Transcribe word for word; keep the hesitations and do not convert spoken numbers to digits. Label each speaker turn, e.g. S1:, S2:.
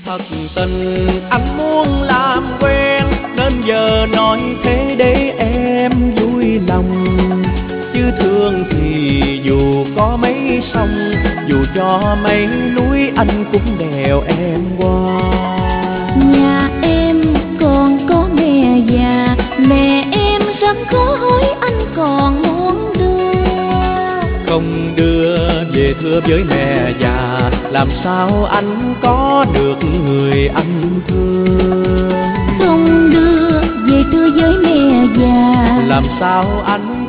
S1: Thật tình anh muốn làm quen, nên giờ nói thế để em vui lòng. Chứ thương thì dù có mấy sông, dù cho mấy núi anh cũng đèo em qua.
S2: Nhà em còn có mẹ già, mẹ em rất khó hối anh còn muốn đưa.
S1: Không đưa về thưa với mẹ già, làm sao anh có được người anh thương.
S2: Không đưa về thưa với mẹ già,
S1: làm sao anh